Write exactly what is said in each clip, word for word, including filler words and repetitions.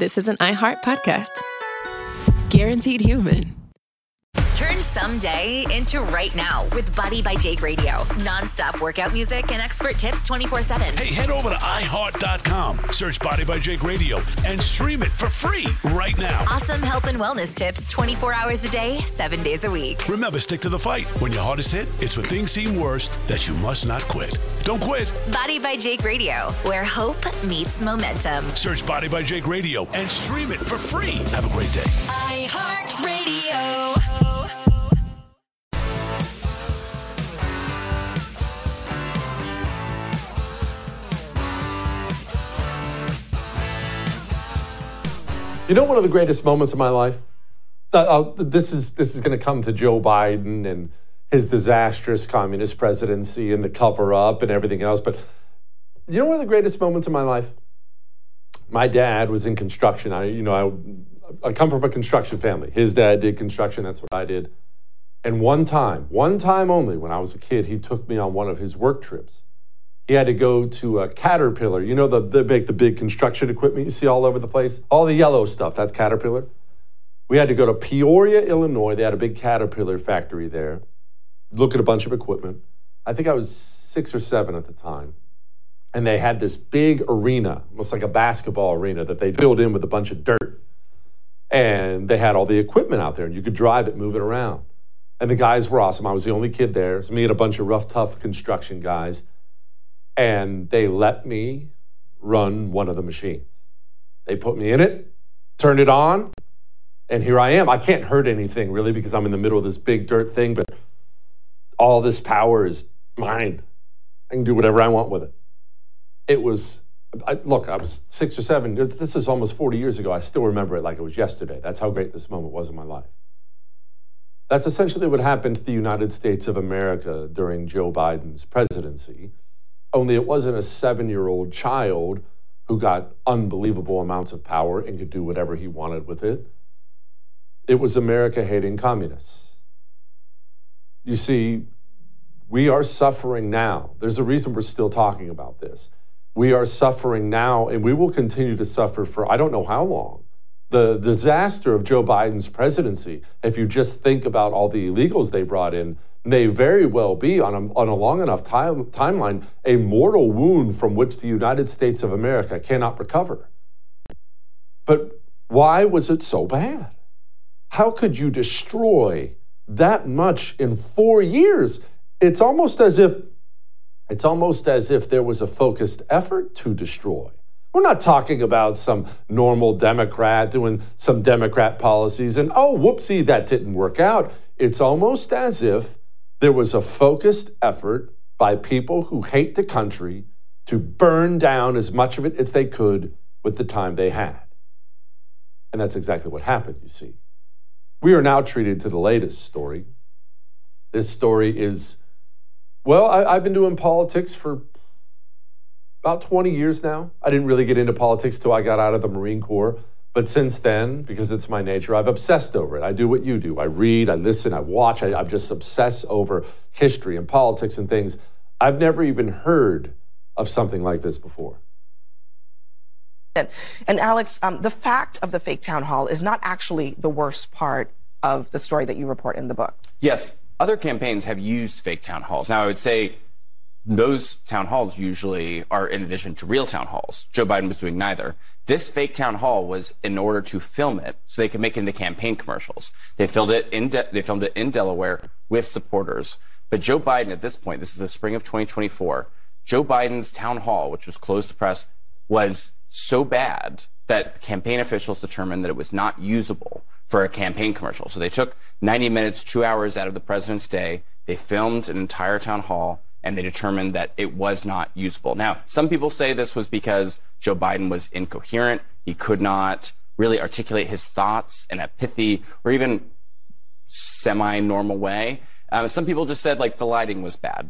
this is an iHeart podcast. Guaranteed Human. Turn someday into right now with Body by Jake Radio. Non-stop workout music and expert tips twenty-four seven. Hey, head over to i heart dot com, search Body by Jake Radio, and stream it for free right now. Awesome health and wellness tips twenty-four hours a day, seven days a week. Remember, stick to the fight. When your hardest hit, it's when things seem worst that you must not quit. Don't quit. Body by Jake Radio, where hope meets momentum. Search Body by Jake Radio and stream it for free. Have a great day. iHeart Radio. You know, one of the greatest moments of my life? Uh, uh, this is this is going to come to Joe Biden and his disastrous communist presidency and the cover-up and everything else. But you know, one of the greatest moments of my life? My dad was in construction. I, you know, I, I come from a construction family. His dad did construction. That's what I did. And one time, one time only, when I was a kid, he took me on one of his work trips. He had to go to a Caterpillar. You know, the, they make the big construction equipment you see all over the place? All the yellow stuff, that's Caterpillar. We had to go to Peoria, Illinois. They had a big Caterpillar factory there. Look at a bunch of equipment. I think I was six or seven at the time. And they had this big arena, almost like a basketball arena, that they filled in with a bunch of dirt. And they had all the equipment out there, and you could drive it, move it around. And the guys were awesome. I was the only kid there. It was me and a bunch of rough, tough construction guys. And they let me run one of the machines. They put me in it, turned it on, and here I am. I can't hurt anything, really, because I'm in the middle of this big dirt thing, but all this power is mine. I can do whatever I want with it. It was, I, look, I was six or seven. This is almost forty years ago. I still remember it like it was yesterday. That's how great this moment was in my life. That's essentially what happened to the United States of America during Joe Biden's presidency. Only it wasn't a seven-year-old child who got unbelievable amounts of power and could do whatever he wanted with it. It was America hating communists. You see, we are suffering now. There's a reason we're still talking about this. We are suffering now, and we will continue to suffer for I don't know how long. The disaster of Joe Biden's presidency, if you just think about all the illegals they brought in, may very well be, on a, on a long enough time, timeline, a mortal wound from which the United States of America cannot recover. But why was it so bad? How could you destroy that much in four years? It's almost as if, it's almost as if there was a focused effort to destroy. We're not talking about some normal Democrat doing some Democrat policies and, oh, whoopsie, that didn't work out. It's almost as if there was a focused effort by people who hate the country to burn down as much of it as they could with the time they had. And that's exactly what happened, you see. We are now treated to the latest story. This story is, well, I, I've been doing politics for about twenty years now. I didn't really get into politics till I got out of the Marine Corps. But since then, because it's my nature, I've obsessed over it. I do what you do. I read, I listen, I watch. I, I just obsess over history and politics and things. I've never even heard of something like this before. And, and Alex, um, the fact of the fake town hall is not actually the worst part of the story that you report in the book. Yes, other campaigns have used fake town halls. Now, I would say those town halls usually are in addition to real town halls. Joe Biden was doing neither. This fake town hall was in order to film it so they could make it into campaign commercials. They filmed it in De- they filmed it in Delaware with supporters. But Joe Biden, at this point, this is the spring of twenty twenty-four, Joe Biden's town hall, which was closed to press, was so bad that campaign officials determined that it was not usable for a campaign commercial. So they took ninety minutes, two hours out of the president's day. They filmed an entire town hall, and they determined that it was not usable. Now, some people say this was because Joe Biden was incoherent. He could not really articulate his thoughts in a pithy or even semi-normal way. Uh, some people just said, like, the lighting was bad.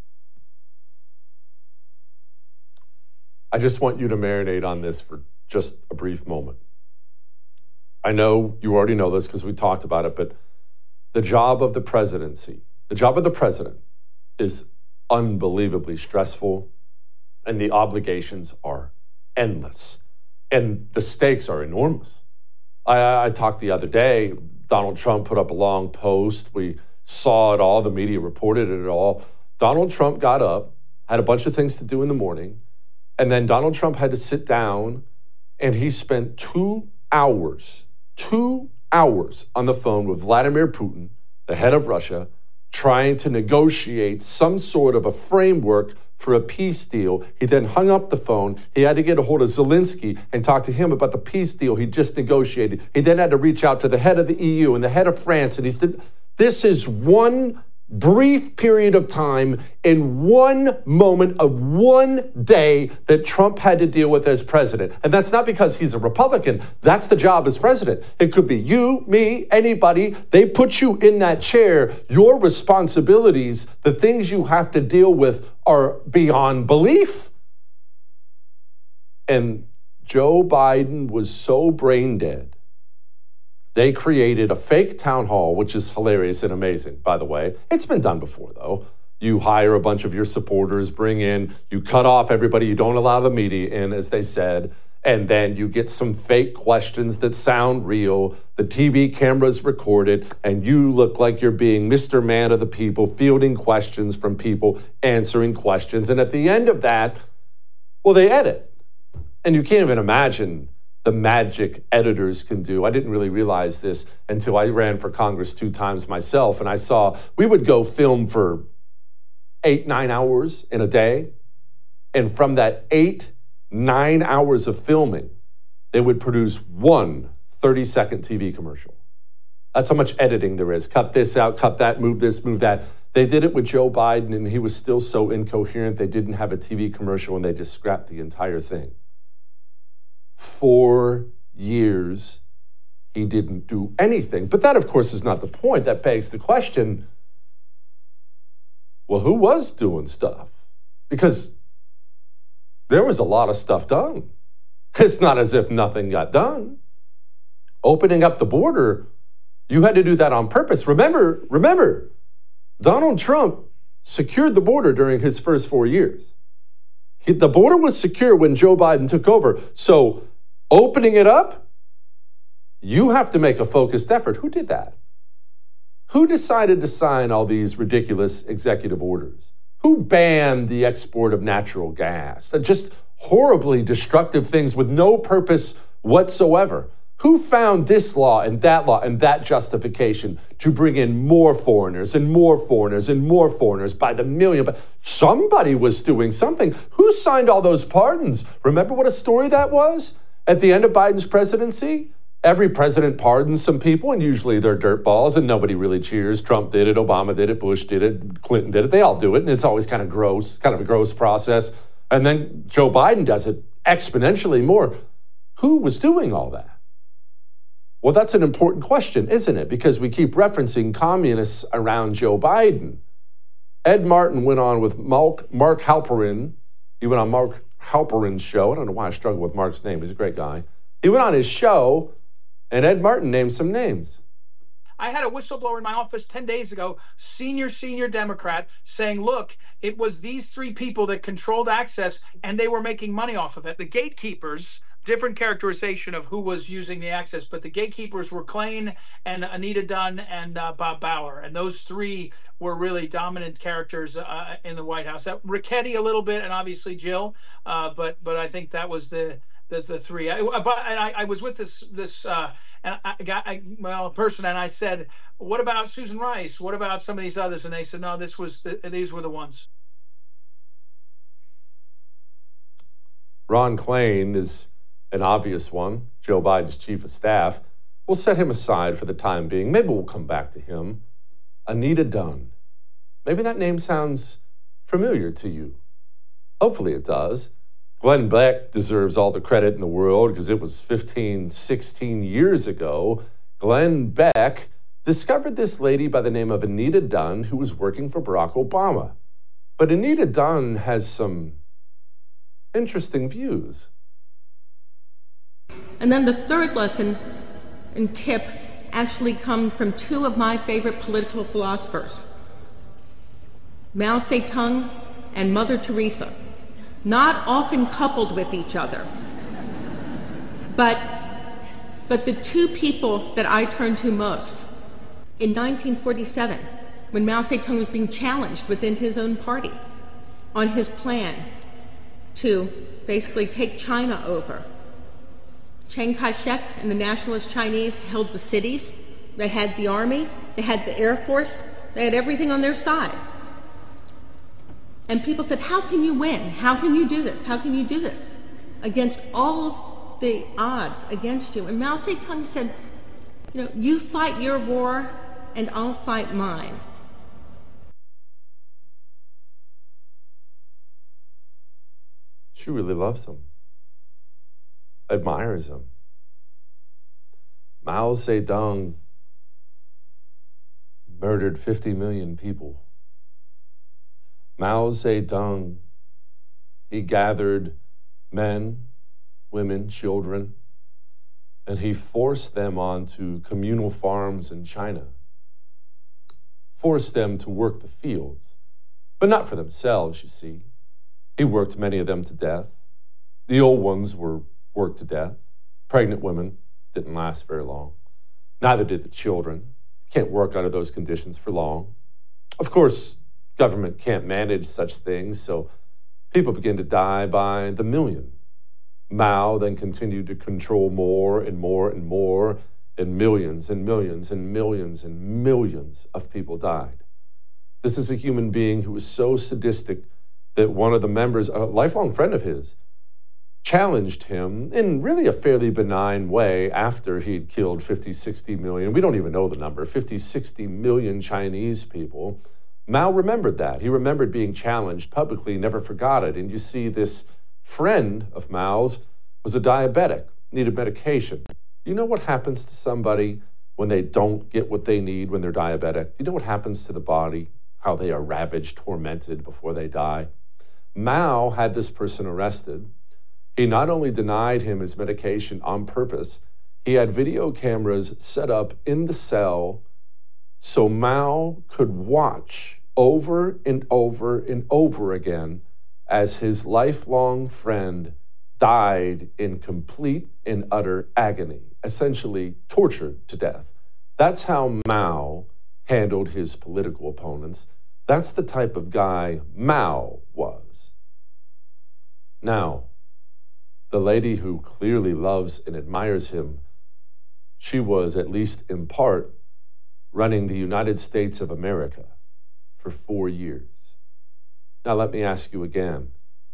I just want you to marinate on this for just a brief moment. I know you already know this because we talked about it, but the job of the presidency, the job of the president is unbelievably stressful, and the obligations are endless. And the stakes are enormous. I, I talked the other day, Donald Trump put up a long post. We saw it all. The media reported it all. Donald Trump got up, had a bunch of things to do in the morning, and then Donald Trump had to sit down, and he spent two hours, two hours on the phone with Vladimir Putin, the head of Russia, trying to negotiate some sort of a framework for a peace deal. He then hung up the phone. He had to get a hold of Zelensky and talk to him about the peace deal he just negotiated. He then had to reach out to the head of the E U and the head of France. And he's, this is one brief period of time in one moment of one day that Trump had to deal with as president. And that's not because he's a Republican. That's the job as president. It could be you, me, anybody. They put you in that chair. Your responsibilities, the things you have to deal with, are beyond belief. And Joe Biden was so brain dead. They created a fake town hall, which is hilarious and amazing, by the way. It's been done before, though. You hire a bunch of your supporters, bring in, you cut off everybody, you don't allow the media in, as they said, and then you get some fake questions that sound real. The T V cameras record it, and you look like you're being Mister Man of the People, fielding questions from people, answering questions. And at the end of that, well, they edit. And you can't even imagine the magic editors can do. I didn't really realize this until I ran for Congress two times myself, and I saw we would go film for eight, nine hours in a day, and from that eight, nine hours of filming, they would produce one thirty-second T V commercial. That's how much editing there is. Cut this out, cut that, move this, move that. They did it with Joe Biden, and he was still so incoherent, they didn't have a T V commercial, and they just scrapped the entire thing. Four years, he didn't do anything. But that, of course, is not the point. That begs the question, well, who was doing stuff? Because there was a lot of stuff done. It's not as if nothing got done. Opening up the border, you had to do that on purpose. Remember, remember, Donald Trump secured the border during his first four years. He, the border was secure when Joe Biden took over. So opening it up, you have to make a focused effort. Who did that? Who decided to sign all these ridiculous executive orders? Who banned the export of natural gas? Just horribly destructive things with no purpose whatsoever. Who found this law and that law and that justification to bring in more foreigners and more foreigners and more foreigners by the million? But somebody was doing something. Who signed all those pardons? Remember what a story that was? At the end of Biden's presidency, every president pardons some people, and usually they're dirtballs, and nobody really cheers. Trump did it, Obama did it, Bush did it, Clinton did it. They all do it, and it's always kind of gross, kind of a gross process. And then Joe Biden does it exponentially more. Who was doing all that? Well, that's an important question, isn't it? Because we keep referencing communists around Joe Biden. Ed Martin went on with Mark, Mark Halperin. He went on Mark Halperin's show. I don't know why I struggle with Mark's name. He's a great guy. He went on his show, and Ed Martin named some names. I had a whistleblower in my office ten days ago, senior, senior Democrat, saying, look, it was these three people that controlled access, and they were making money off of it. The gatekeepers, different characterization of who was using the access, but the gatekeepers were Klain and Anita Dunn and uh, Bob Bauer. And those three were really dominant characters uh, in the White House. That Ricchetti a little bit, and obviously Jill, uh, but but I think that was the the, the three. I, but I, I was with this this uh, and I got I, well person, and I said, "What about Susan Rice? What about some of these others?" And they said, "No, this was the, these were the ones." Ron Klain is an obvious one, Joe Biden's chief of staff. We'll set him aside for the time being. Maybe we'll come back to him. Anita Dunn. Maybe that name sounds familiar to you. Hopefully it does. Glenn Beck deserves all the credit in the world because it was fifteen, sixteen years ago. Glenn Beck discovered this lady by the name of Anita Dunn who was working for Barack Obama. But Anita Dunn has some interesting views. And then the third lesson and tip actually come from two of my favorite political philosophers, Mao Zedong and Mother Teresa, not often coupled with each other. But, but the two people that I turn to most, in nineteen forty-seven, when Mao Zedong was being challenged within his own party on his plan to basically take China over, Chiang Kai-shek and the nationalist Chinese held the cities. They had the army, they had the Air Force, they had everything on their side. And people said, how can you win? How can you do this? How can you do this? Against all of the odds against you. And Mao Zedong said, you know, you fight your war and I'll fight mine. She really loves him, admires him. Mao Zedong murdered fifty million people. Mao Zedong, he gathered men, women, children, and he forced them onto communal farms in China, forced them to work the fields, but not for themselves, you see. He worked many of them to death. The old ones were worked to death. Pregnant women didn't last very long. Neither did the children. Can't work under those conditions for long. Of course, government can't manage such things, so people begin to die by the million. Mao then continued to control more and more and more, and millions and millions and millions and millions of people died. This is a human being who was so sadistic that one of the members, a lifelong friend of his, challenged him in really a fairly benign way after he'd killed fifty, sixty million. We don't even know the number, fifty, sixty million Chinese people. Mao remembered that. He remembered being challenged publicly, never forgot it. And you see this friend of Mao's was a diabetic, needed medication. You know what happens to somebody when they don't get what they need when they're diabetic? You know what happens to the body? How they are ravaged, tormented before they die? Mao had this person arrested. He not only denied him his medication on purpose, he had video cameras set up in the cell so Mao could watch over and over and over again as his lifelong friend died in complete and utter agony, essentially tortured to death. That's how Mao handled his political opponents. That's the type of guy Mao was. Now, the lady who clearly loves and admires him, she was, at least in part, running the United States of America for four years. Now, let me ask you again,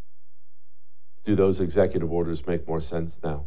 do those executive orders make more sense now?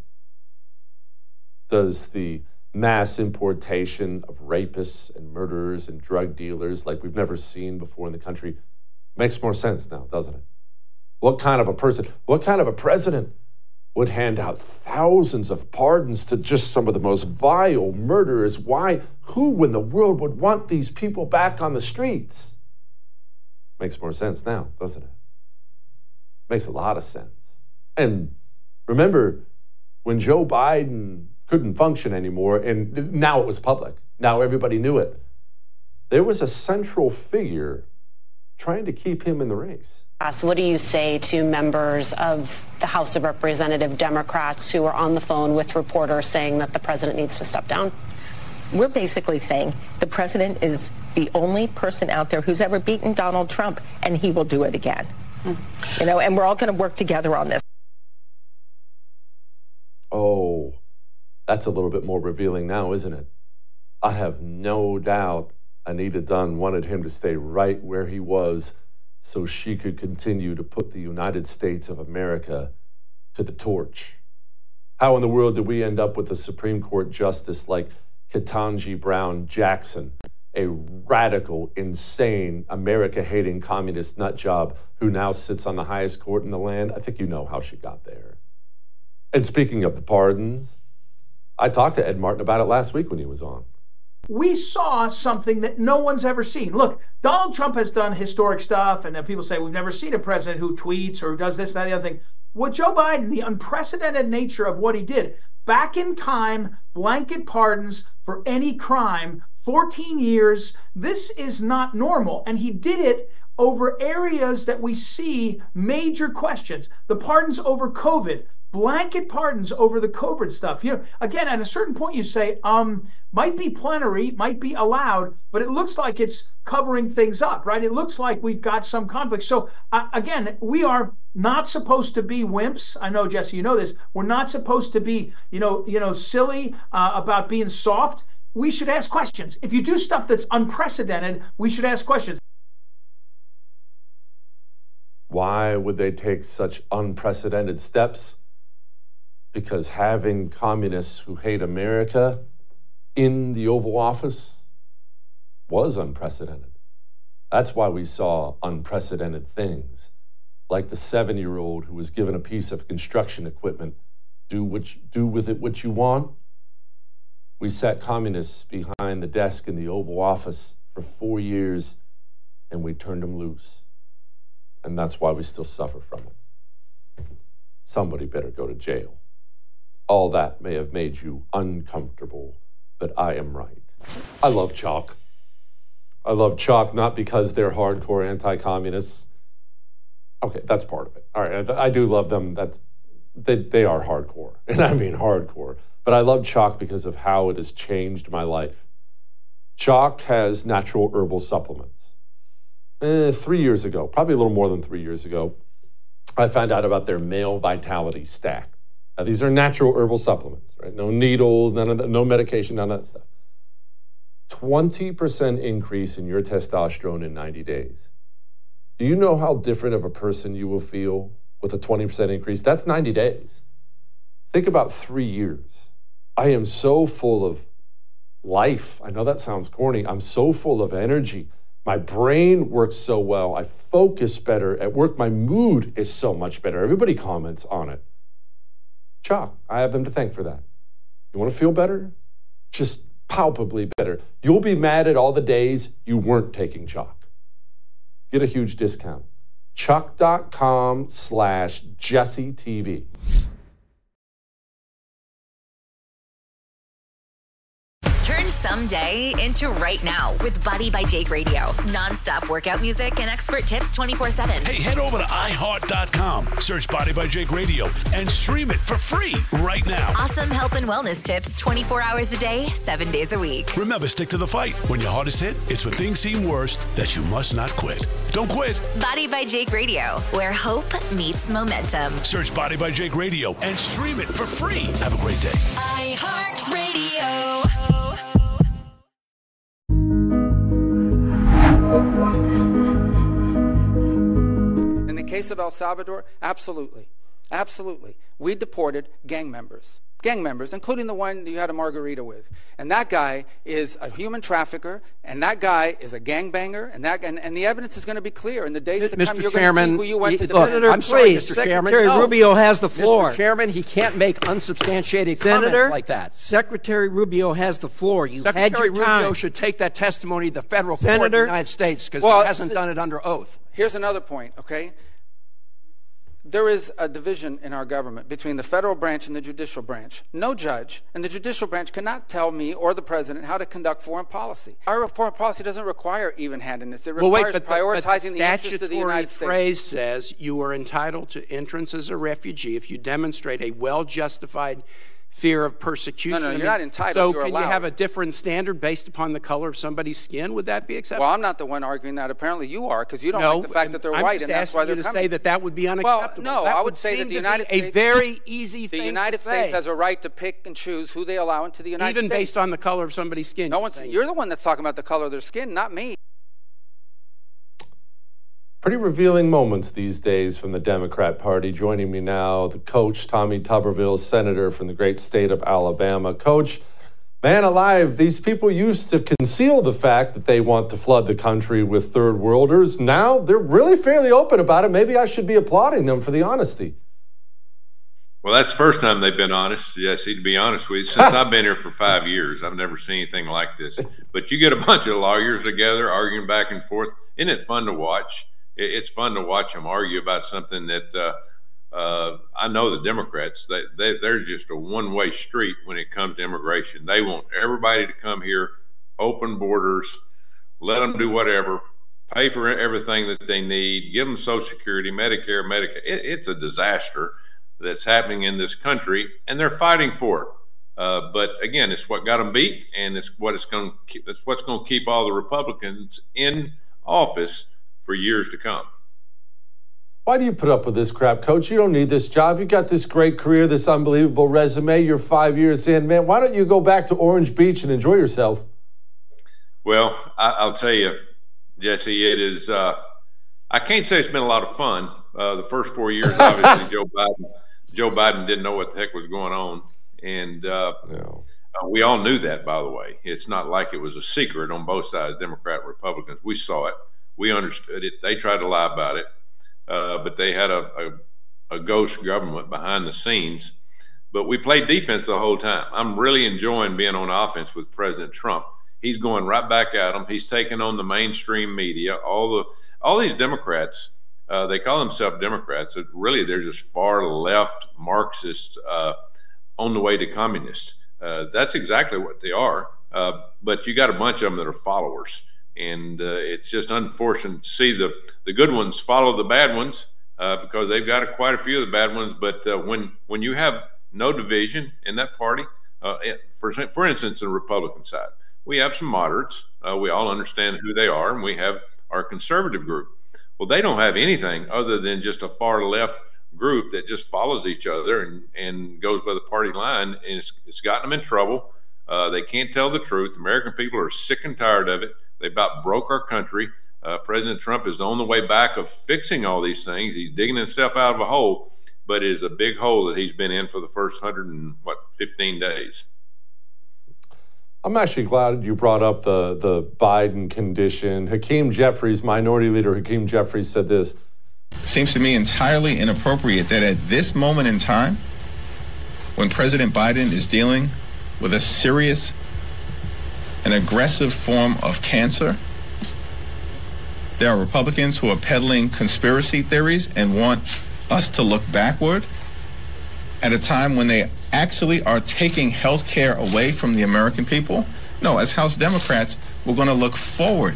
Does the mass importation of rapists and murderers and drug dealers like we've never seen before in the country makes more sense now, doesn't it? What kind of a person, what kind of a president would hand out thousands of pardons to just some of the most vile murderers? Why? Who in the world would want these people back on the streets? Makes more sense now, doesn't it? Makes a lot of sense. And remember, when Joe Biden couldn't function anymore, and now it was public, now everybody knew it, there was a central figure trying to keep him in the race. What do you say to members of the House of Representative Democrats who are on the phone with reporters saying that the president needs to step down? We're basically saying the president is the only person out there who's ever beaten Donald Trump, and he will do it again. Mm. You know, and we're all going to work together on this. Oh, that's a little bit more revealing now, isn't it? I have no doubt Anita Dunn wanted him to stay right where he was so she could continue to put the United States of America to the torch. How in the world did we end up with a Supreme Court justice like Ketanji Brown Jackson, a radical, insane, America-hating communist nutjob who now sits on the highest court in the land? I think you know how she got there. And speaking of the pardons, I talked to Ed Martin about it last week when he was on. We saw something that no one's ever seen. Look, Donald Trump has done historic stuff, and then people say we've never seen a president who tweets or does this, that, the other thing. With Joe Biden, the unprecedented nature of what he did, back in time, blanket pardons for any crime, fourteen years, this is not normal. And he did it over areas that we see major questions. The pardons over COVID, blanket pardons over the COVID stuff. You know, again, at a certain point, you say, um, might be plenary, might be allowed, but it looks like it's covering things up, right? It looks like we've got some conflict. So uh, again, we are not supposed to be wimps. I know, Jesse, you know this. We're not supposed to be, you know, you know, silly uh, about being soft. We should ask questions. If you do stuff that's unprecedented, we should ask questions. Why would they take such unprecedented steps? Because having communists who hate America in the Oval Office was unprecedented. That's why we saw unprecedented things, like the seven-year-old who was given a piece of construction equipment. Do what you, do with it what you want. We sat communists behind the desk in the Oval Office for four years, and we turned them loose. And that's why we still suffer from it. Somebody better go to jail. All that may have made you uncomfortable, but I am right. I love Chalk. I love Chalk not because they're hardcore anti-communists. Okay, that's part of it. All right, I, I do love them. That's they, they are hardcore, and I mean hardcore. But I love Chalk because of how it has changed my life. Chalk has natural herbal supplements. Eh, three years ago, probably a little more than three years ago, I found out about their male vitality stack. Now, these are natural herbal supplements, right? No needles, none of that, no medication, none of that stuff. twenty percent increase in your testosterone in ninety days. Do you know how different of a person you will feel with a twenty percent increase? That's ninety days. Think about three years. I am so full of life. I know that sounds corny. I'm so full of energy. My brain works so well. I focus better at work. My mood is so much better. Everybody comments on it. Chalk, I have them to thank for that. You want to feel better? Just palpably better. You'll be mad at all the days you weren't taking Chalk. Get a huge discount. Chalk.com slash Jesse TV. Turn someday into right now with Body by Jake Radio. Non-stop workout music and expert tips twenty-four seven. Hey, head over to i heart dot com, search Body by Jake Radio, and stream it for free right now. Awesome health and wellness tips twenty-four hours a day, seven days a week. Remember, stick to the fight. When your hardest hit, it's when things seem worst that you must not quit. Don't quit. Body by Jake Radio, where hope meets momentum. Search Body by Jake Radio and stream it for free. Have a great day. iHeartRadio. In the case of El Salvador, absolutely. Absolutely. We deported gang members. Gang members, including the one you had a margarita with. And that guy is a human trafficker, and that guy is a gangbanger, and that and, and the evidence is going to be clear. In the days to Mister come, you're Chairman, going to see who you went to look, defend. I'm I'm sorry, sorry, Mister Secretary Chairman. no. Rubio has the floor. Mister Chairman, he can't make unsubstantiated Senator, comments like that. Secretary Rubio has the floor. You Secretary had your Rubio time. should take that testimony to the federal Senator, court in the United States because well, he hasn't done it under oath. Here's another point, okay? There is a division in our government between the federal branch and the judicial branch. No judge in the judicial branch cannot tell me or the president how to conduct foreign policy. Our foreign policy doesn't require even-handedness. It requires well, wait, but prioritizing the, but the, the interests of the United States. statutory phrase says you are entitled to entrance as a refugee if you demonstrate a well-justified fear of persecution. No, no, I you're mean, not entitled. So you're can allowed. you have a different standard based upon the color of somebody's skin? Would that be acceptable? Well, I'm not the one arguing that. Apparently you are, because you don't no, like the fact that they're I'm white, just and that's why they're you to coming. say that that would be unacceptable. Well, no, that I would would say seem that the to United be States, a very easy the thing United to States say. has a right to pick and choose who they allow into the United Even States. based on the color of somebody's skin. No one's, you're the one that's talking about the color of their skin, not me. Pretty revealing moments these days from the Democrat Party. Joining me now, the coach, Tommy Tuberville, senator from the great state of Alabama. Coach, man alive, these people used to conceal the fact that they want to flood the country with third worlders. Now they're really fairly open about it. Maybe I should be applauding them for the honesty. Well, that's the first time they've been honest, Jesse, to be honest with you. Since I've been here for five years, I've never seen anything like this. But you get a bunch of lawyers together arguing back and forth. Isn't it fun to watch? It's fun to watch them argue about something that uh, uh, I know the Democrats, they, they, they're just a one-way street when it comes to immigration. They want everybody to come here, open borders, let them do whatever, pay for everything that they need, give them Social Security, Medicare, Medicaid. It, it's a disaster. that's happening in this country, and they're fighting for it. Uh, but again, it's what got them beat, and it's what it's going to keep. It's what's going to keep all the Republicans in office for years to come. Why do you put up with this crap, Coach? You don't need this job. You got this great career, this unbelievable resume. You're five years in, man. Why don't you go back to Orange Beach and enjoy yourself? Well, I, I'll tell you, Jesse, it is. Uh, I can't say it's been a lot of fun. Uh, the first four years, obviously, Joe Biden, Joe Biden didn't know what the heck was going on, and uh, no. uh, we all knew that. By the way, it's not like it was a secret on both sides, Democrat and Republicans. We saw it. We understood it. They tried to lie about it, uh, but they had a, a, a ghost government behind the scenes. But we played defense the whole time. I'm really enjoying being on offense with President Trump. He's going right back at them. He's taking on the mainstream media. All the all these Democrats. Uh, they call themselves Democrats. But really, they're just far left Marxists uh, on the way to communist. Uh, that's exactly what they are. Uh, but you got a bunch of them that are followers, and uh, it's just unfortunate to see the the good ones follow the bad ones uh, because they've got a, quite a few of the bad ones. But uh, when when you have no division in that party, uh, for for instance, in the Republican side, we have some moderates. Uh, we all understand who they are, and we have our conservative group. Well, they don't have anything other than just a far left group that just follows each other and, and goes by the party line, and it's, it's gotten them in trouble. Uh, they can't tell the truth. American people are sick and tired of it. They about broke our country. Uh, President Trump is on the way back of fixing all these things. He's digging himself out of a hole, but it is a big hole that he's been in for the first hundred and what fifteen days. I'm actually glad you brought up the, the Biden condition. Hakeem Jeffries, Minority Leader Hakeem Jeffries, said this. Seems to me entirely inappropriate that at this moment in time, when President Biden is dealing with a serious and aggressive form of cancer, there are Republicans who are peddling conspiracy theories and want us to look backward at a time when they actually are taking health care away from the American people. No, as House Democrats, we're going to look forward.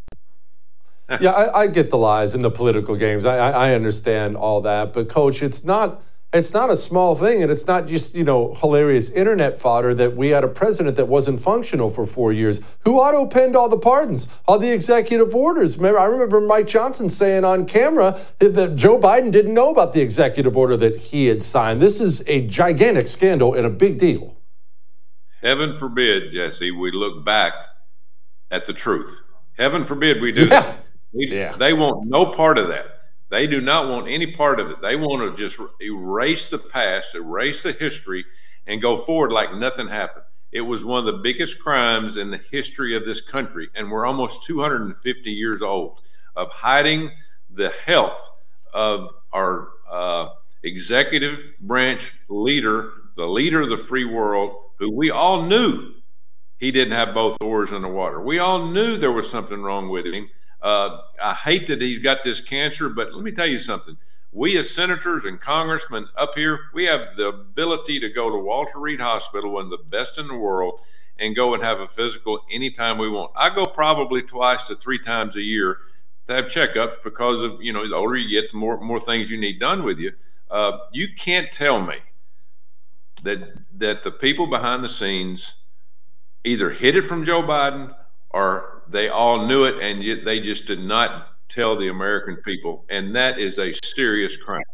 Yeah, I, I get the lies and the political games. I, I, I understand all that. But, Coach, it's not it's not a small thing, and it's not just, you know, hilarious internet fodder that we had a president that wasn't functional for four years, who auto-penned all the pardons, all the executive orders. Remember, I remember Mike Johnson saying on camera that Joe Biden didn't know about the executive order that he had signed. This is a gigantic scandal and a big deal. Heaven forbid, Jesse, we look back at the truth. Heaven forbid we do yeah. that. We, yeah. They want no part of that. They do not want any part of it. They want to just erase the past, erase the history, and go forward like nothing happened. It was one of the biggest crimes in the history of this country, and we're almost two hundred fifty years old, of hiding the health of our uh, executive branch leader, the leader of the free world, who we all knew he didn't have both oars in the water. We all knew there was something wrong with him. Uh, I hate that he's got this cancer, but let me tell you something. We as senators and congressmen up here, we have the ability to go to Walter Reed Hospital, one of the best in the world, and go and have a physical anytime we want. I go probably twice to three times a year to have checkups because of, you know, the older you get, the more, more things you need done with you. Uh, you can't tell me that that the people behind the scenes either hid it from Joe Biden or they all knew it and yet they just did not tell the American people. And that is a serious crime.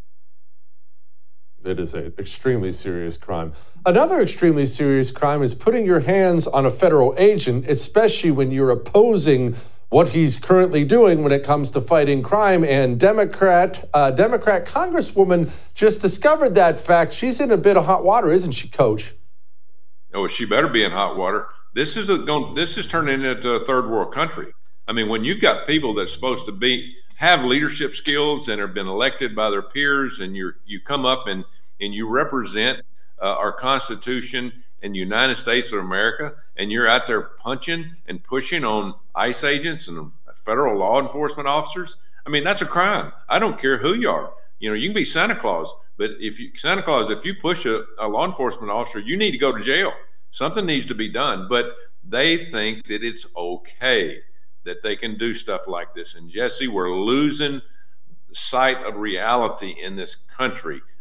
It is an extremely serious crime. Another extremely serious crime is putting your hands on a federal agent, especially when you're opposing what he's currently doing when it comes to fighting crime. And Democrat, uh, Democrat Congresswoman just discovered that fact. She's in a bit of hot water, isn't she, Coach? Oh, she better be in hot water. This is a going. This is turning into a third world country. I mean, when you've got people that's supposed to be have leadership skills and have been elected by their peers, and you you come up and and you represent uh, our Constitution and the United States of America, and you're out there punching and pushing on ICE agents and federal law enforcement officers. I mean, that's a crime. I don't care who you are. You know, you can be Santa Claus, but if you Santa Claus, if you push a, a law enforcement officer, you need to go to jail. Something needs to be done. But they think that it's okay that they can do stuff like this. And Jesse, we're losing sight of reality in this country.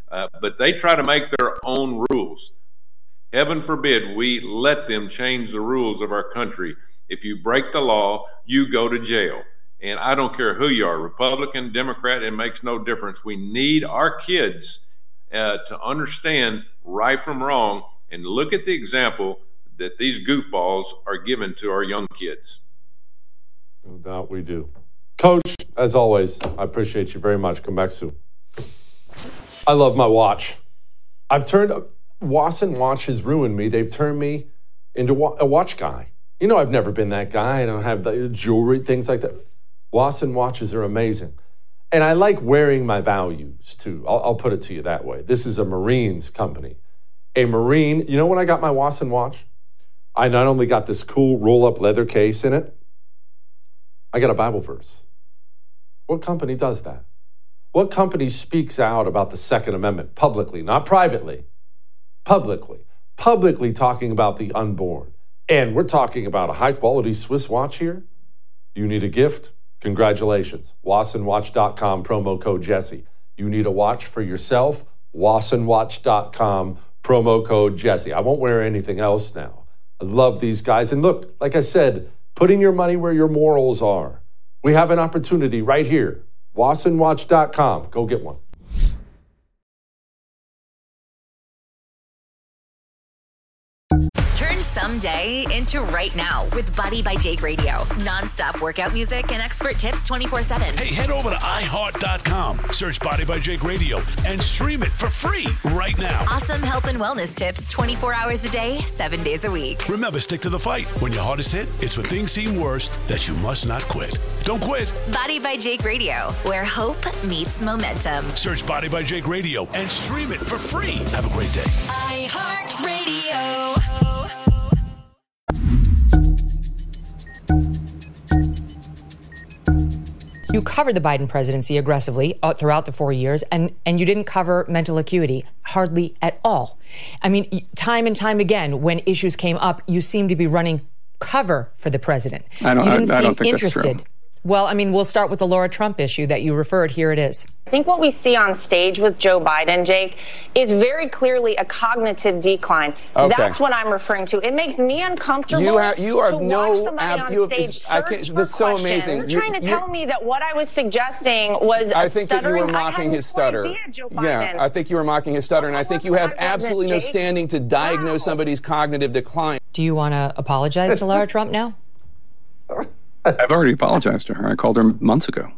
Uh, but they try to make their own rules. Heaven forbid we let them change the rules of our country. If you break the law, you go to jail. And I don't care who you are, Republican, Democrat, it makes no difference. We need our kids uh, to understand right from wrong and look at the example that these goofballs are giving to our young kids. No doubt we do. Coach, as always, I appreciate you very much. Come back soon. I love my watch. I've turned, Wasson Watch has ruined me. They've turned me into a watch guy. You know, I've never been that guy. I don't have the jewelry, things like that. Wasson watches are amazing. And I like wearing my values, too. I'll, I'll put it to you that way. This is a Marines company. A Marine, you know when I got my Wasson watch? I not only got this cool roll-up leather case in it, I got a Bible verse. What company does that? What company speaks out about the Second Amendment publicly, not privately, publicly, publicly talking about the unborn? And we're talking about a high-quality Swiss watch here. You need a gift? Congratulations. Wasson Watch dot com, promo code Jesse. You need a watch for yourself? Wasson Watch dot com, promo code Jesse. I won't wear anything else now. I love these guys. And look, like I said, putting your money where your morals are. We have an opportunity right here. Wasson Watch dot com. Go get one. Turn someday into right now with Body by Jake Radio. Non-stop workout music and expert tips twenty-four seven. Hey, head over to i heart dot com. Search Body by Jake Radio and stream it for free right now. Awesome health and wellness tips twenty-four hours a day, seven days a week. Remember, stick to the fight. When your heart is hit, it's when things seem worst that you must not quit. Don't quit. Body by Jake Radio, where hope meets momentum. Search Body by Jake Radio and stream it for free. Have a great day. iHeartRadio. You covered the Biden presidency aggressively uh, throughout the four years, and, and you didn't cover mental acuity hardly at all. I mean, time and time again, when issues came up, you seemed to be running cover for the president. I don't, you didn't I, I seem don't think interested. That's true. Well, I mean, we'll start with the Laura Trump issue that you referred. Here it is. I think what we see on stage with Joe Biden, Jake, is very clearly a cognitive decline. Okay. That's what I'm referring to. It makes me uncomfortable. You have, you are to no watch somebody ab, on you have, stage I can't, search this is for so questions. amazing. You're You- trying to you- tell me that what I was suggesting was I a think that you stuttering. were mocking his stutter. Idea, Joe yeah, Biden. I think you were mocking his stutter, and I think you have absolutely no Jake. standing to diagnose somebody's cognitive decline. Do you want to apologize to Laura Trump now? I've already apologized to her. I called her months ago.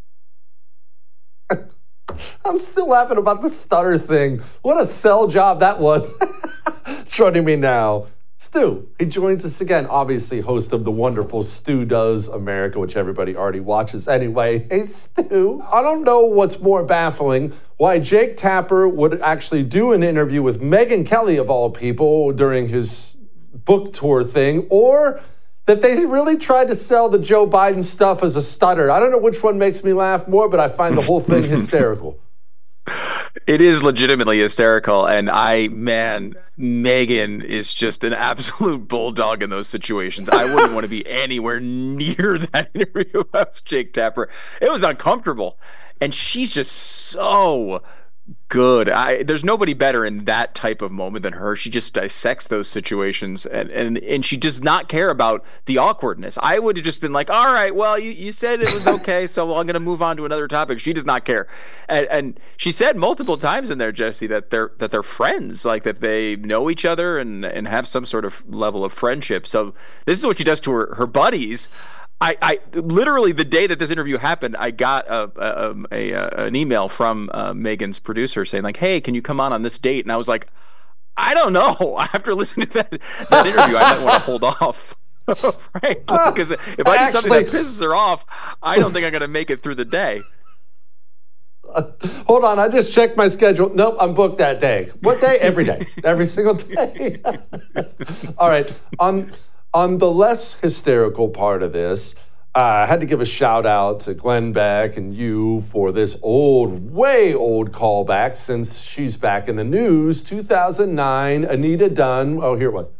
I'm still laughing about the stutter thing. What a sell job that was. Joining me now, Stu. He joins us again, obviously host of the wonderful Stu Does America, which everybody already watches anyway. Hey, Stu. I don't know what's more baffling, why Jake Tapper would actually do an interview with Megyn Kelly, of all people, during his book tour thing, or that they really tried to sell the Joe Biden stuff as a stutter. I don't know which one makes me laugh more, but I find the whole thing hysterical. It is legitimately hysterical. And I, man, Megyn is just an absolute bulldog in those situations. I wouldn't want to be anywhere near that interview if I was Jake Tapper. It was uncomfortable. And she's just so good. I, there's nobody better in that type of moment than her. She just dissects those situations, and and, and she does not care about the awkwardness. I would have just been like, all right, well, you, you said it was okay, so I'm going to move on to another topic. She does not care. And, and she said multiple times in there, Jesse, that they're that they're friends, like that they know each other and, and have some sort of level of friendship. So this is what she does to her, her buddies. I, I literally, the day that this interview happened, I got a, a, a, a an email from uh, Megyn's producer saying like, "Hey, can you come on on this date?" And I was like, "I don't know." After listening to that, that interview, I might want to hold off, right? Because if I do something that pisses her off, I don't think I'm going to make it through the day. Uh, hold on, I just checked my schedule. Nope, I'm booked that day. What day? Every day, every single day. All right, on. On the less hysterical part of this, uh, I had to give a shout out to Glenn Beck and you for this old, way old callback since she's back in the news. two thousand nine, Anita Dunn. Oh, here it was.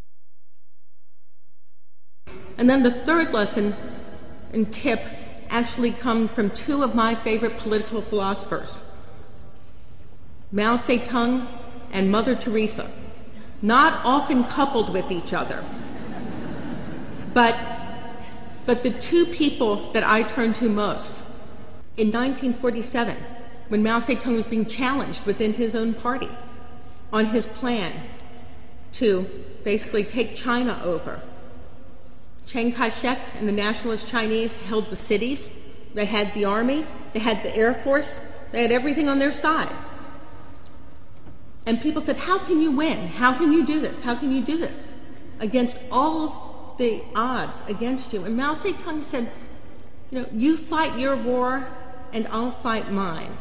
And then the third lesson and tip actually come from two of my favorite political philosophers, Mao Zedong and Mother Teresa, not often coupled with each other, but, but the two people that I turn to most. In nineteen forty-seven, when Mao Zedong was being challenged within his own party on his plan to basically take China over, Chiang Kai-shek and the nationalist Chinese held the cities. They had the army, they had the air force, they had everything on their side. And people said, how can you win? How can you do this? How can you do this against all of the odds against you? And Mao Zedong said, you know, you fight your war and I'll fight mine.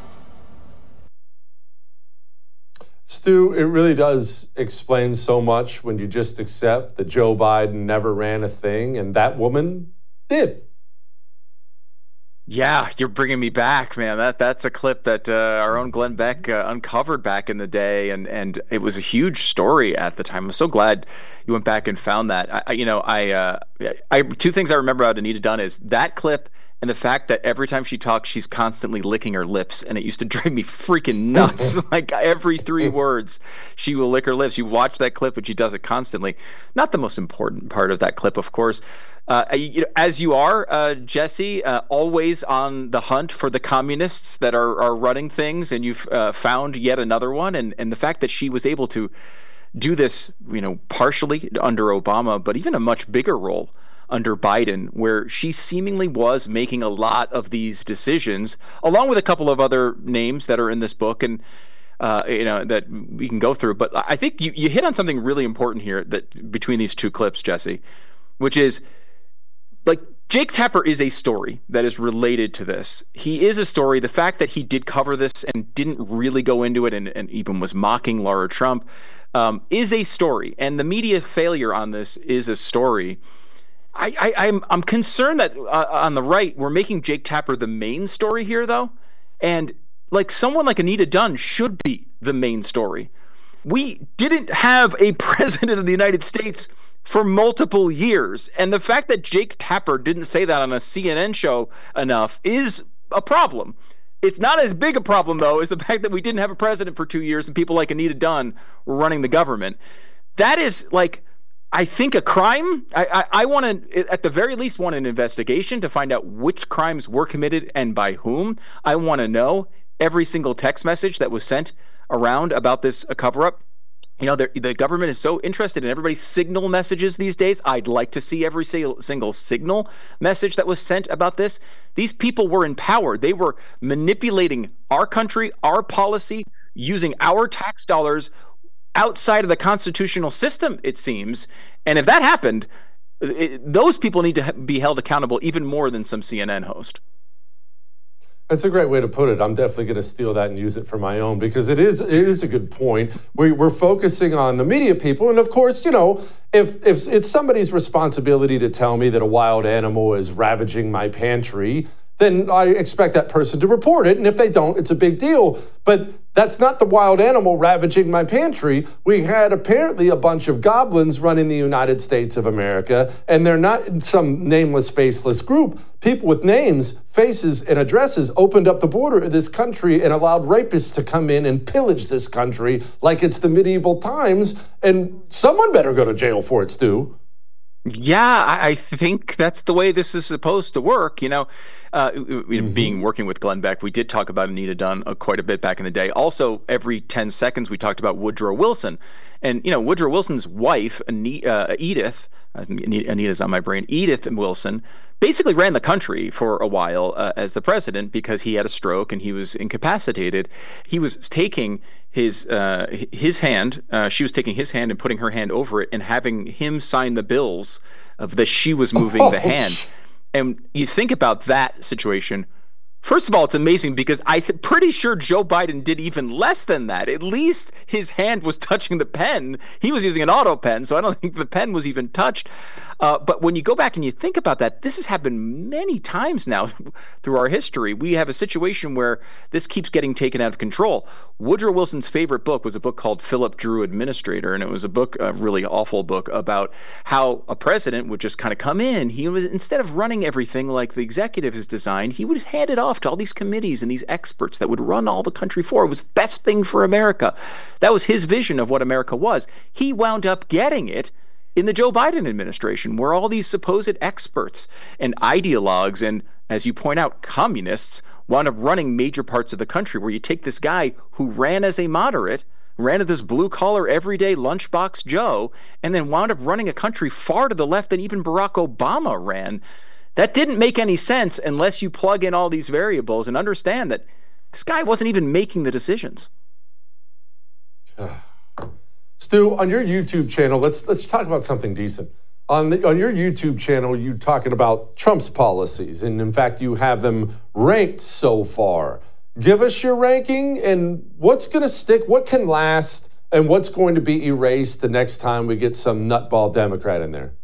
Stu, it really does explain so much when you just accept that Joe Biden never ran a thing and that woman did. Yeah, you're bringing me back, man. That that's a clip that uh, our own Glenn Beck uh, uncovered back in the day, and and it was a huge story at the time. I'm so glad you went back and found that. I, I you know, I, uh, I two things I remember about Anita Dunn is that clip and the fact that every time she talks, she's constantly licking her lips, and it used to drive me freaking nuts. Like every three words, she will lick her lips. You watch that clip, and she does it constantly. Not the most important part of that clip, of course. Uh, you know, as you are, uh, Jesse, uh, always on the hunt for the communists that are, are running things, and you've uh, found yet another one. And, and the fact that she was able to do this, you know, partially under Obama, but even a much bigger role under Biden, where she seemingly was making a lot of these decisions, along with a couple of other names that are in this book, and uh, you know that we can go through. But I think you, you hit on something really important here that between these two clips, Jesse, which is, like, Jake Tapper is a story that is related to this. He is a story. The fact that he did cover this and didn't really go into it and, and even was mocking Laura Trump um, is a story. And the media failure on this is a story. I, I, I'm, I'm concerned that uh, on the right, we're making Jake Tapper the main story here, though. And like someone like Anita Dunn should be the main story. We didn't have a president of the United States for multiple years. And the fact that Jake Tapper didn't say that on a C N N show enough is a problem. It's not as big a problem, though, as the fact that we didn't have a president for two years and people like Anita Dunn were running the government. That is, like, I think a crime. I, I, I want to, at the very least, want an investigation to find out which crimes were committed and by whom. I want to know every single text message that was sent around about this cover-up. You know, the government is so interested in everybody's signal messages these days. I'd like to see every single signal message that was sent about this. These people were in power. They were manipulating our country, our policy, using our tax dollars outside of the constitutional system, it seems. And if that happened, it, those people need to be held accountable even more than some C N N host. That's a great way to put it. I'm definitely going to steal that and use it for my own, because it is it is a good point. We, we're focusing on the media people. And of course, you know, if, if it's somebody's responsibility to tell me that a wild animal is ravaging my pantry, then I expect that person to report it. And if they don't, it's a big deal. But that's not the wild animal ravaging my pantry. We had apparently a bunch of goblins running the United States of America, and they're not some nameless, faceless group. People with names, faces, and addresses opened up the border of this country and allowed rapists to come in and pillage this country like it's the medieval times. And someone better go to jail for it, Stu. Yeah, I think that's the way this is supposed to work. You know, uh, mm-hmm. being working with Glenn Beck, we did talk about Anita Dunn uh, quite a bit back in the day. Also, every ten seconds, we talked about Woodrow Wilson. And, you know, Woodrow Wilson's wife, Anita, uh, Edith, uh, Anita's on my brain, Edith Wilson, basically ran the country for a while uh, as the president because he had a stroke and he was incapacitated. He was taking his uh, his hand, uh, she was taking his hand and putting her hand over it and having him sign the bills of that she was moving oh, the hand. And you think about that situation. First of all, it's amazing because I'm th- pretty sure Joe Biden did even less than that. At least his hand was touching the pen. He was using an auto pen, so I don't think the pen was even touched. Uh, but when you go back and you think about that, this has happened many times now through our history. We have a situation where this keeps getting taken out of control. Woodrow Wilson's favorite book was a book called Philip Drew Administrator, and it was a book, a really awful book, about how a president would just kind of come in. He was, instead of running everything like the executive has designed, he would hand it off off to all these committees and these experts that would run all the country forward. It was the best thing for America. That was his vision of what America was. He wound up getting it in the Joe Biden administration, where all these supposed experts and ideologues and, as you point out, communists wound up running major parts of the country, where you take this guy who ran as a moderate, ran at this blue-collar, everyday lunchbox Joe, and then wound up running a country far to the left than even Barack Obama ran. That didn't make any sense unless you plug in all these variables and understand that this guy wasn't even making the decisions. Stu, on your YouTube channel, let's let's talk about something decent. On the, on your YouTube channel, you're talking about Trump's policies, and in fact, you have them ranked so far. Give us your ranking and what's going to stick, what can last, and what's going to be erased the next time we get some nutball Democrat in there.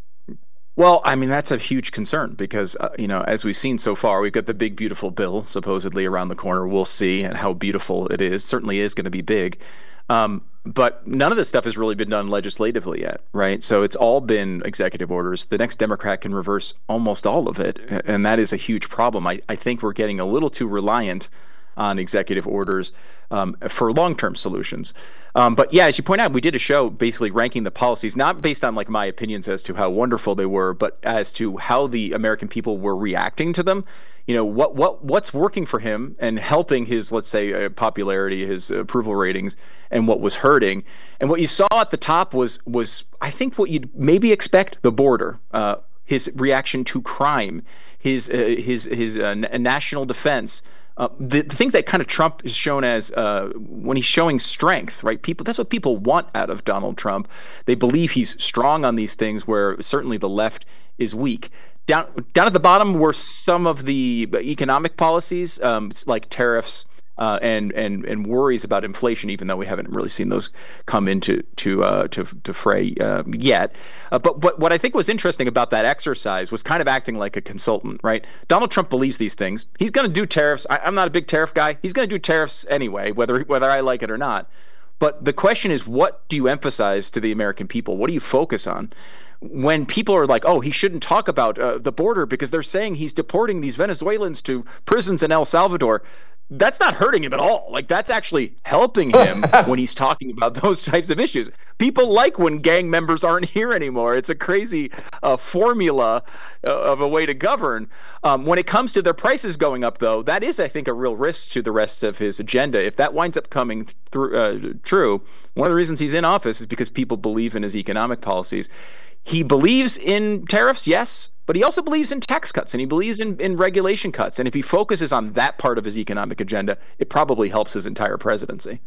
Well, I mean, that's a huge concern because, uh, you know, as we've seen so far, we've got the big, beautiful bill supposedly around the corner. We'll see and how beautiful it is. Certainly is going to be big. Um, but none of this stuff has really been done legislatively yet, right? So it's all been executive orders. The next Democrat can reverse almost all of it, and that is a huge problem. I, I think we're getting a little too reliant on executive orders um, for long-term solutions. Um, but yeah, as you point out, we did a show basically ranking the policies, not based on like my opinions as to how wonderful they were, but as to how the American people were reacting to them. You know, what what what's working for him and helping his, let's say, uh, popularity, his approval ratings, and what was hurting. And what you saw at the top was, was I think, what you'd maybe expect: the border, uh, his reaction to crime, his uh, his his uh, national defense. Uh, the, the things that kind of Trump is shown as uh, when he's showing strength, right? People, that's what people want out of Donald Trump. They believe he's strong on these things where certainly the left is weak. Down, down at the bottom were some of the economic policies, um, like tariffs uh, and and and worries about inflation, even though we haven't really seen those come into to uh, to, to fray uh, yet. Uh, but but what I think was interesting about that exercise was kind of acting like a consultant, right? Donald Trump believes these things. He's going to do tariffs. I, I'm not a big tariff guy. He's going to do tariffs anyway, whether whether I like it or not. But the question is, what do you emphasize to the American people? What do you focus on? When people are like, oh, he shouldn't talk about uh, the border because they're saying he's deporting these Venezuelans to prisons in El Salvador, that's not hurting him at all. Like, that's actually helping him when he's talking about those types of issues. People like when gang members aren't here anymore. It's a crazy uh, formula uh, of a way to govern. Um, when it comes to their prices going up, though, that is, I think, a real risk to the rest of his agenda. If that winds up coming through, uh, true, one of the reasons he's in office is because people believe in his economic policies. He believes in tariffs, yes, but he also believes in tax cuts and he believes in, in regulation cuts. And if he focuses on that part of his economic agenda, it probably helps his entire presidency.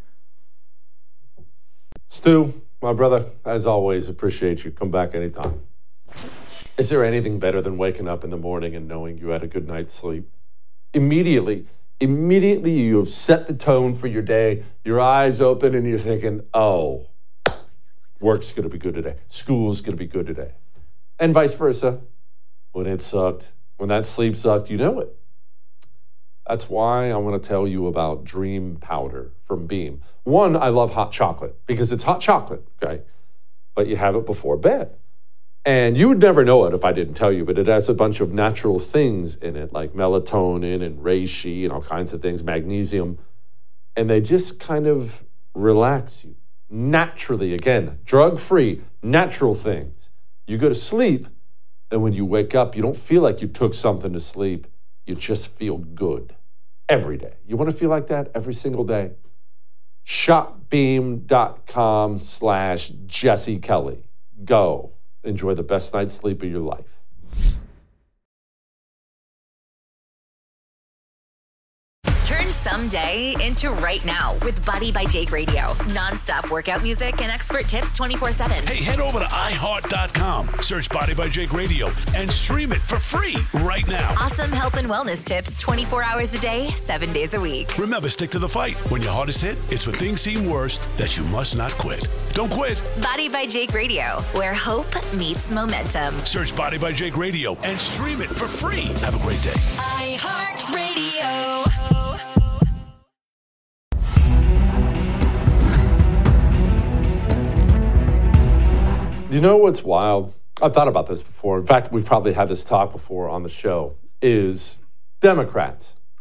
Stu, my brother, as always, appreciate you. Come back anytime. Is there anything better than waking up in the morning and knowing you had a good night's sleep? Immediately, immediately you have set the tone for your day. Your eyes open and you're thinking, oh, work's going to be good today. School's going to be good today. And vice versa. When it sucked, when that sleep sucked, you know it. That's why I want to tell you about Dream Powder from Beam. One, I love hot chocolate because it's hot chocolate, okay? But you have it before bed. And you would never know it if I didn't tell you, but it has a bunch of natural things in it, like melatonin and reishi and all kinds of things, magnesium. And they just kind of relax you. Naturally, again, drug-free, natural things. You go to sleep, and when you wake up, you don't feel like you took something to sleep. You just feel good every day. You want to feel like that every single day? Shopbeam.com slash Jesse Kelly. Go. Enjoy the best night's sleep of your life. Someday into right now with Body by Jake Radio. Non-stop workout music and expert tips twenty-four seven. Hey, head over to i heart dot com, search Body by Jake Radio, and stream it for free right now. Awesome health and wellness tips twenty-four hours a day, seven days a week. Remember, stick to the fight. When your heart is hit, it's when things seem worst that you must not quit. Don't quit. Body by Jake Radio, where hope meets momentum. Search Body by Jake Radio and stream it for free. Have a great day. iHeartRadio. You know what's wild? I've thought about this before. In fact, we've probably had this talk before on the show, is Democrats.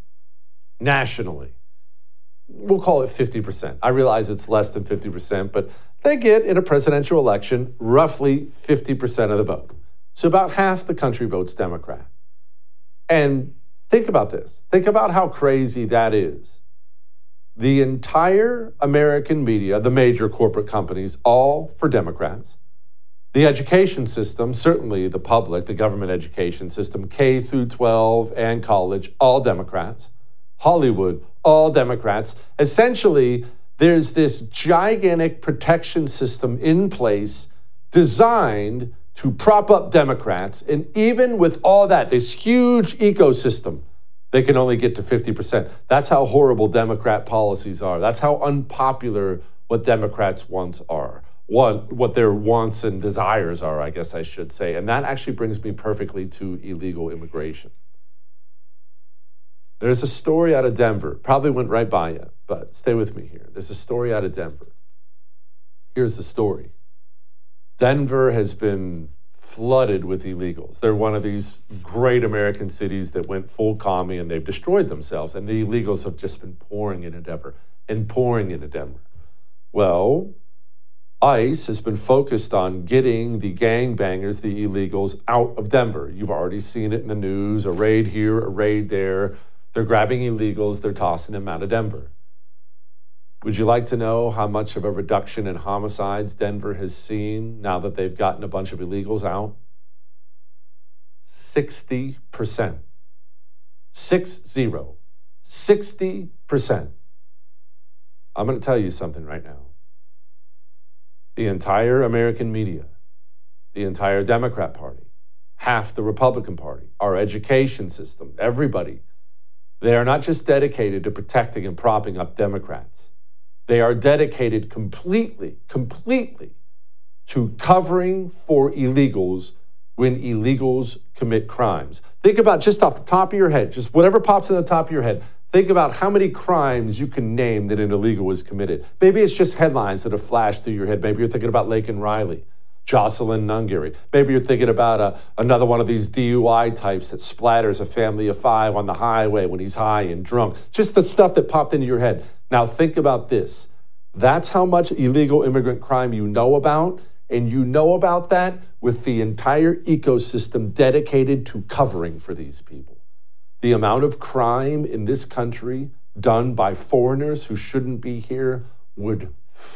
nationally. We'll call it fifty percent. I realize it's less than fifty percent, but they get in a presidential election roughly fifty percent of the vote. So about half the country votes Democrat. And think about this. Think about how crazy that is. The entire American media, the major corporate companies, all for Democrats. The education system, certainly the public, the government education system, K through twelve and college, all Democrats. Hollywood, all Democrats. Essentially, there's this gigantic protection system in place designed to prop up Democrats. And even with all that, this huge ecosystem, they can only get to fifty percent. That's how horrible Democrat policies are. That's how unpopular what Democrats' wants are. What, what their wants and desires are, I guess I should say. And that actually brings me perfectly to illegal immigration. There's a story out of Denver. Probably went right by you, but stay with me here. There's a story out of Denver. Here's the story. Denver has been flooded with illegals. They're one of these great American cities that went full commie and they've destroyed themselves. And the illegals have just been pouring into Denver and pouring into Denver. Well, ICE has been focused on getting the gangbangers, the illegals, out of Denver. You've already seen it in the news, a raid here, a raid there. They're grabbing illegals, they're tossing them out of Denver. Would you like to know how much of a reduction in homicides Denver has seen now that they've gotten a bunch of illegals out? sixty percent. Six zero. sixty percent. I'm going to tell you something right now. The entire American media, the entire Democrat Party, half the Republican Party, our education system, everybody, they are not just dedicated to protecting and propping up Democrats. They are dedicated completely, completely to covering for illegals when illegals commit crimes. Think about just off the top of your head, just whatever pops in the top of your head, think about how many crimes you can name that an illegal has committed. Maybe it's just headlines that have flashed through your head. Maybe you're thinking about Laken Riley, Jocelyn Nungaray. Maybe you're thinking about a, another one of these D U I types that splatters a family of five on the highway when he's high and drunk. Just the stuff that popped into your head. Now think about this. That's how much illegal immigrant crime you know about, and you know about that with the entire ecosystem dedicated to covering for these people. The amount of crime in this country done by foreigners who shouldn't be here would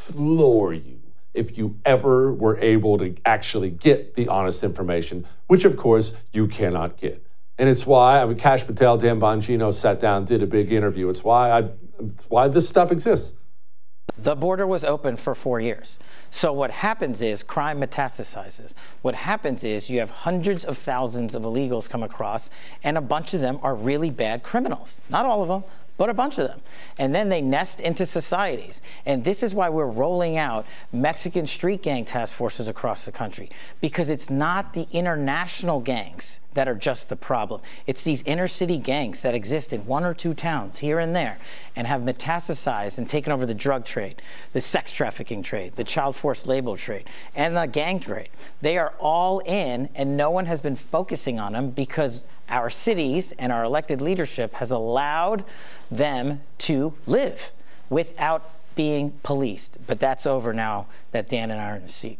floor you if you ever were able to actually get the honest information, which of course you cannot get. And it's why, I mean, Kash Patel, Dan Bongino sat down, did a big interview. It's why I, it's why this stuff exists. The border was open for four years. So what happens is crime metastasizes. What happens is you have hundreds of thousands of illegals come across, and a bunch of them are really bad criminals. Not all of them, but a bunch of them. And then they nest into societies. And this is why we're rolling out Mexican street gang task forces across the country, because it's not the international gangs that are just the problem. It's these inner city gangs that exist in one or two towns here and there and have metastasized and taken over the drug trade, the sex trafficking trade, the child forced labor trade, and the gang trade. They are all in, and no one has been focusing on them because our cities and our elected leadership has allowed them to live without being policed. But that's over now that Dan and I are in the seat.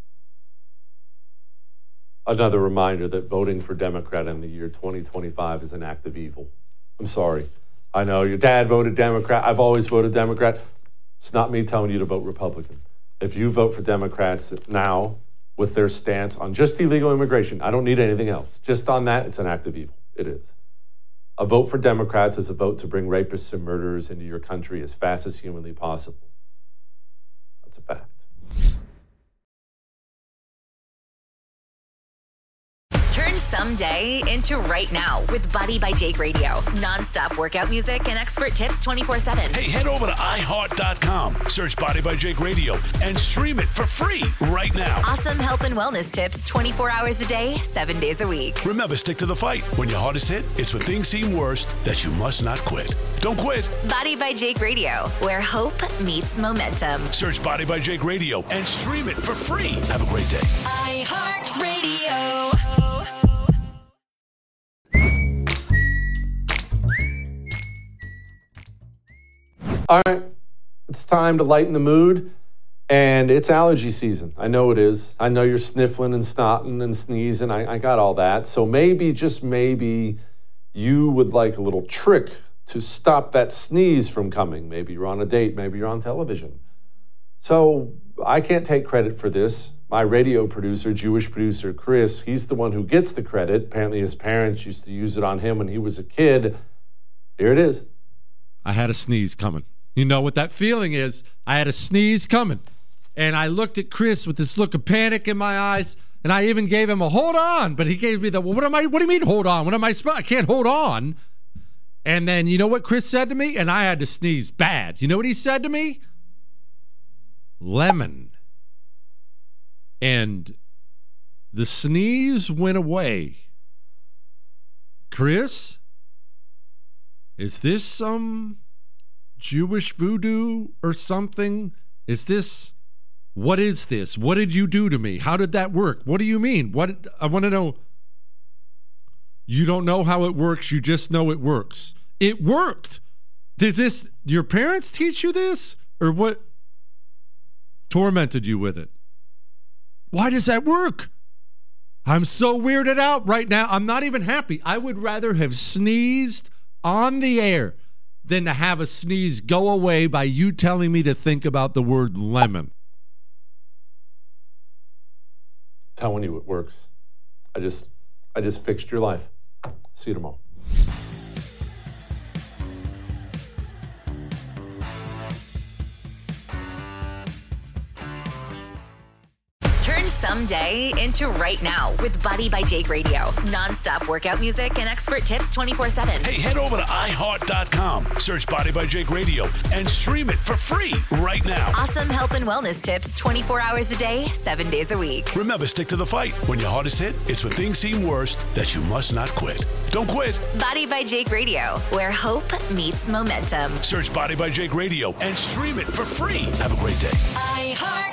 Another reminder that voting for Democrat in the year twenty twenty-five is an act of evil. I'm sorry. I know your dad voted Democrat. I've always voted Democrat. It's not me telling you to vote Republican. If you vote for Democrats now with their stance on just illegal immigration, I don't need anything else. Just on that, it's an act of evil. It is. A vote for Democrats is a vote to bring rapists and murderers into your country as fast as humanly possible. That's a fact. Turn someday into right now with Body by Jake Radio. Non-stop workout music and expert tips twenty-four seven. Hey, head over to i heart dot com, search Body by Jake Radio, and stream it for free right now. Awesome health and wellness tips twenty-four hours a day, seven days a week. Remember, stick to the fight. When your heart is hit, it's when things seem worst that you must not quit. Don't quit. Body by Jake Radio, where hope meets momentum. Search Body by Jake Radio and stream it for free. Have a great day. iHeartRadio. All right, it's time to lighten the mood, and it's allergy season. I know it is. I know you're sniffling and snotting and sneezing. I, I got all that. So maybe, just maybe, you would like a little trick to stop that sneeze from coming. Maybe you're on a date. Maybe you're on television. So I can't take credit for this. My radio producer, Jewish producer Chris, he's the one who gets the credit. Apparently his parents used to use it on him when he was a kid. Here it is. I had a sneeze coming. You know what that feeling is. I had a sneeze coming. And I looked at Chris with this look of panic in my eyes, and I even gave him a hold on, but he gave me the, well, what am I, what do you mean hold on? What am I supposed, I can't hold on. And then you know what Chris said to me? And I had to sneeze bad. You know what he said to me? Lemon. And the sneeze went away. Chris, is this some Jewish voodoo or something? Is this, what is this? What did you do to me? How did that work? What do you mean? What, I want to know. You don't know how it works. You just know it works. It worked. Did this, your parents teach you this? Or what tormented you with it? Why does that work? I'm so weirded out right now. I'm not even happy. I would rather have sneezed on the air than to have a sneeze go away by you telling me to think about the word lemon. Telling you it works. I just, I just fixed your life. See you tomorrow. Turn someday into right now with Body by Jake Radio. Non-stop workout music and expert tips twenty-four seven. Hey, head over to i heart dot com, search Body by Jake Radio, and stream it for free right now. Awesome health and wellness tips twenty-four hours a day, seven days a week. Remember, stick to the fight. When your heart is hit, it's when things seem worst that you must not quit. Don't quit. Body by Jake Radio, where hope meets momentum. Search Body by Jake Radio and stream it for free. Have a great day. iHeart.